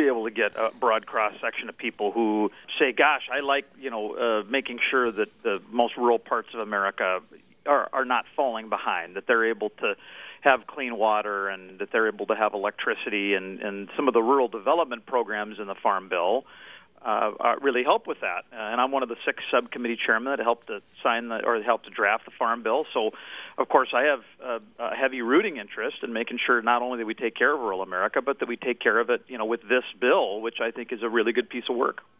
be able to get a broad cross-section of people who say, gosh, I like, making sure that the most rural parts of America are not falling behind, that they're able to have clean water and that they're able to have electricity, and some of the rural development programs in the Farm Bill really help with that. And I'm one of the 6 subcommittee chairmen that helped to helped to draft the Farm Bill. So, of course, I have a heavy rooting interest in making sure not only that we take care of rural America, but that we take care of it, with this bill, which I think is a really good piece of work.